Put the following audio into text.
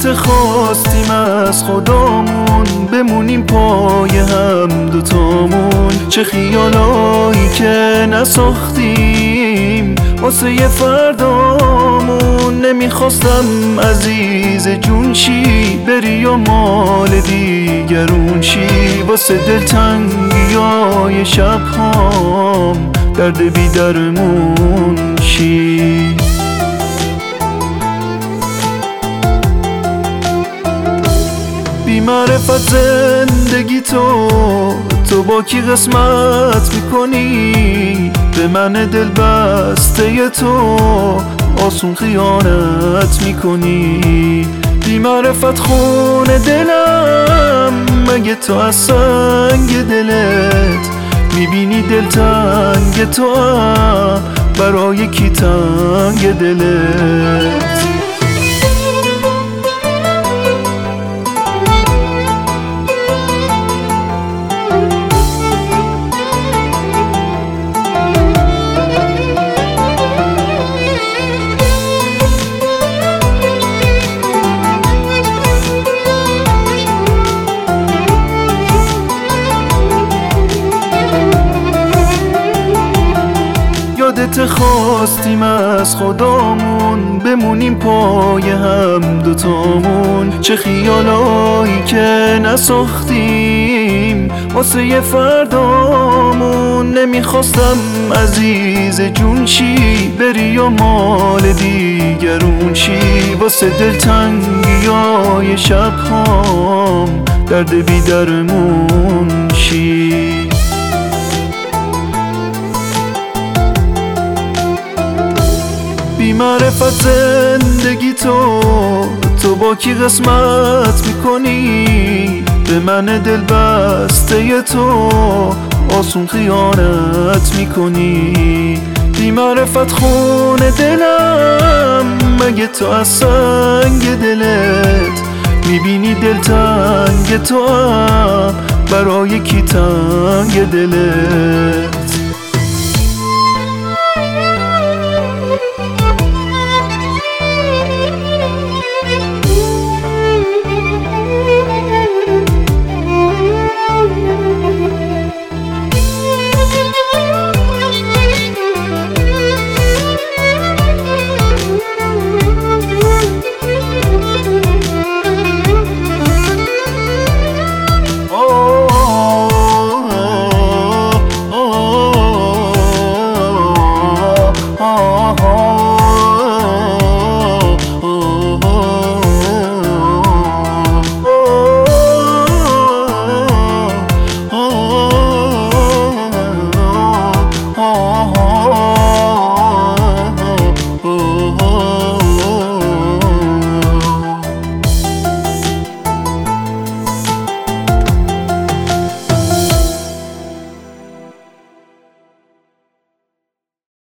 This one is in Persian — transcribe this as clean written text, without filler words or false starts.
یادت خواستیم از خدامون بمونیم پای هم دوتامون، چه خیالایی که نساختیم واسه یه فردامون. نمیخواستم عزیز جون چی بری و مال دیگرون چی، واسه دلتنگیای شبهام درد بی درمون چی. بی معرفت زندگی تو با کی قسمت میکنی؟ به من دل بسته تو آسون خیانت میکنی. بی معرفت خون دلم مگه تو از سنگ دلت میبینی دلتنگ تو برای کی تنگ دلت؟ یادت خواستیم از خدامون بمونیم پای هم دوتامون، چه خیالایی که نساختیم واسه یه فردامون. نمیخواستم عزیز جون چی بری و مال دیگرون چی، واسه دلتنگیای شبهام درد بی درمون چی. بی معرفت زندگی تو با کی قسمت میکنی؟ به من دل بسته تو آسون خیانت میکنی. بی معرفت خون دلم مگه تو از سنگ دلت میبینی دلتنگ تو برای کی تنگ دلت؟